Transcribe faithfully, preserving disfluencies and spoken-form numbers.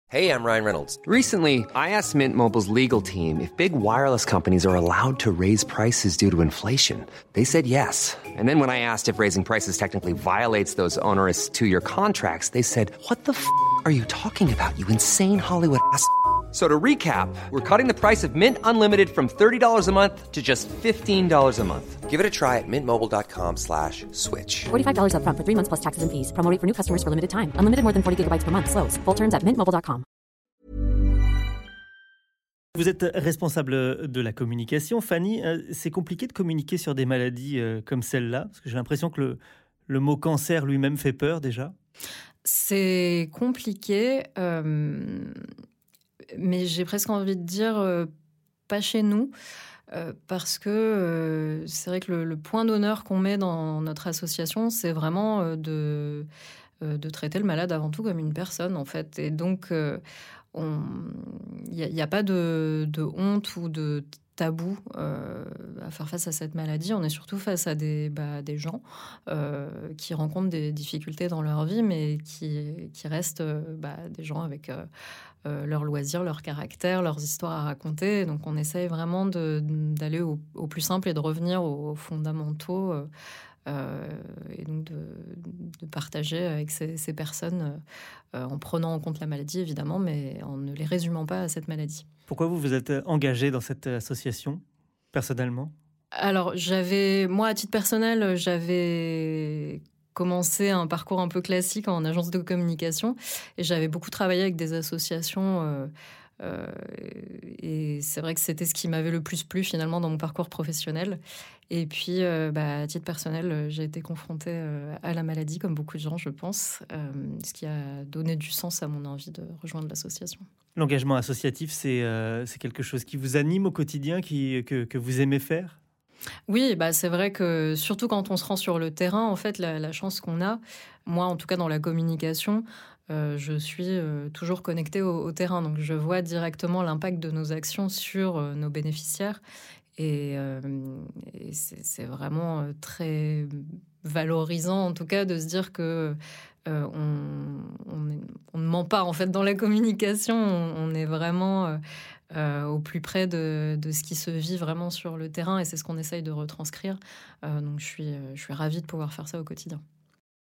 Hey, I'm Ryan Reynolds. Recently, I asked Mint Mobile's legal team if big wireless companies are allowed to raise prices due to inflation. They said yes. And then when I asked if raising prices technically violates those onerous two-year contracts, they said, "What the f*** are you talking about, you insane Hollywood ass?" So to recap, we're cutting the price of Mint Unlimited from thirty dollars a month to just fifteen dollars a month. Give it a try at mintmobile.com slash switch. forty-five dollars up front for three months plus taxes and fees. Promo rate for new customers for limited time. Unlimited more than forty gigabytes per month. Slows full terms at mint mobile dot com. Vous êtes responsable de la communication. Fanny, c'est compliqué de communiquer sur des maladies comme celle-là, parce que j'ai l'impression que le, le mot cancer lui-même fait peur déjà. C'est compliqué, euh, mais j'ai presque envie de dire euh, pas chez nous, euh, parce que euh, c'est vrai que le, le point d'honneur qu'on met dans notre association, c'est vraiment euh, de, euh, de traiter le malade avant tout comme une personne, en fait. Et donc, euh, il n'y a, a pas de, de honte ou de tabou euh, à faire face à cette maladie. On est surtout face à des, bah, des gens euh, qui rencontrent des difficultés dans leur vie, mais qui, qui restent euh, bah, des gens avec euh, euh, leurs loisirs, leur caractère, leurs histoires à raconter. Donc on essaye vraiment de, d'aller au, au plus simple et de revenir aux, aux fondamentaux euh, euh, et donc de, de partager avec ces, ces personnes euh, en prenant en compte la maladie, évidemment, mais en ne les résumant pas à cette maladie. Pourquoi vous vous êtes engagé dans cette association, personnellement ? Alors, j'avais, moi, à titre personnel, j'avais commencé un parcours un peu classique en agence de communication et j'avais beaucoup travaillé avec des associations euh, euh, et c'est vrai que c'était ce qui m'avait le plus plu finalement dans mon parcours professionnel. Et puis, euh, bah, à titre personnel, j'ai été confrontée euh, à la maladie, comme beaucoup de gens, je pense, euh, ce qui a donné du sens à mon envie de rejoindre l'association. L'engagement associatif, c'est, euh, c'est quelque chose qui vous anime au quotidien, qui, que, que vous aimez faire ? Oui, bah c'est vrai que surtout quand on se rend sur le terrain, en fait, la, la chance qu'on a, moi en tout cas dans la communication, euh, je suis euh, toujours connectée au, au terrain. Donc je vois directement l'impact de nos actions sur euh, nos bénéficiaires. Et, euh, et c'est, c'est vraiment euh, très valorisant en tout cas de se dire que euh, on, on, est, on ne ment pas en fait dans la communication. On, on est vraiment... Euh, Euh, au plus près de, de ce qui se vit vraiment sur le terrain et c'est ce qu'on essaye de retranscrire. Euh, donc je suis, je suis ravie de pouvoir faire ça au quotidien.